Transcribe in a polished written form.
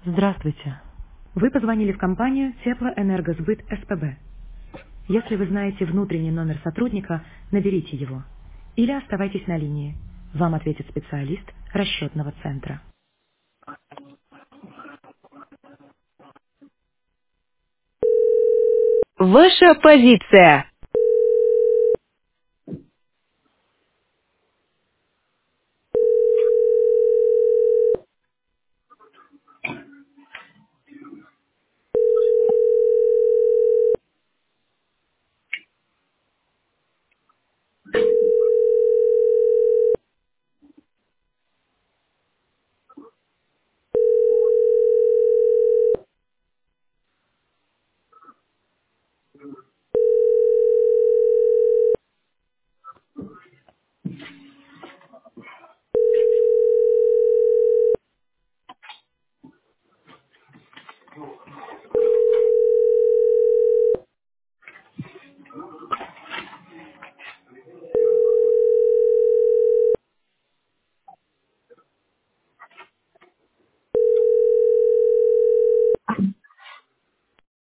Здравствуйте. Вы позвонили в компанию Теплоэнергосбыт СПБ. Если вы знаете внутренний номер сотрудника, наберите его. Или оставайтесь на линии. Вам ответит специалист расчетного центра. Ваша позиция.